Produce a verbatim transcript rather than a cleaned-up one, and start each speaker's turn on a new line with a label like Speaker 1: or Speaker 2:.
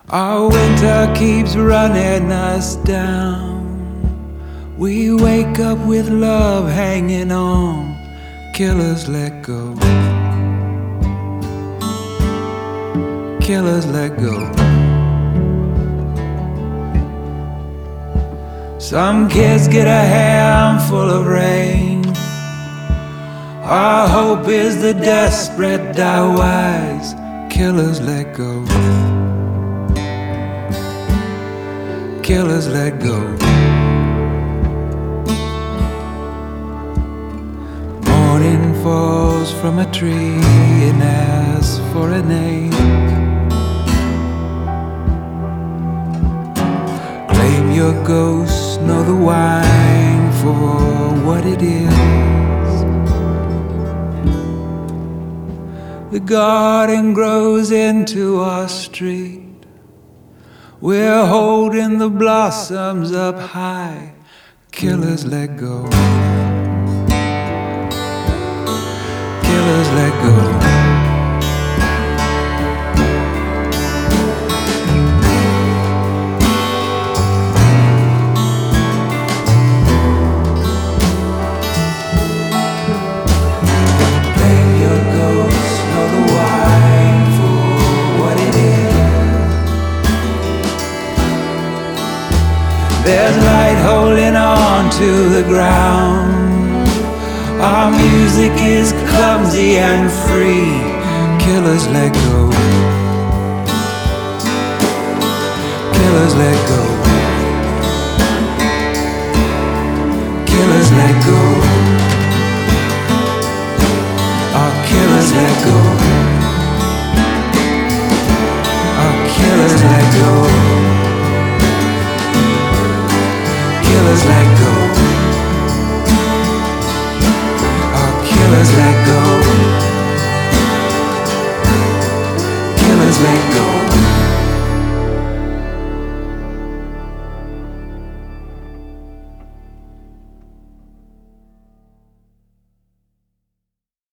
Speaker 1: Our winter keeps running us down. We wake up with love hanging on. Killers let go. Killers let go. Some kids get a handful of rain. Our hope is the desperate die wise. Killers let go. Killers let go. Morning falls from a tree and asks for a name. Claim your ghosts, know the wine for what it is. The garden grows into our street. We're holding the blossoms up high. Killers let go. Killers let go. Claim your ghosts, know the wine for what it is. There's light holding on to the ground. Our music is clumsy and free. Killers let go. Killers let go. Killers let go. Our killers let go. Our killers let go. Killers let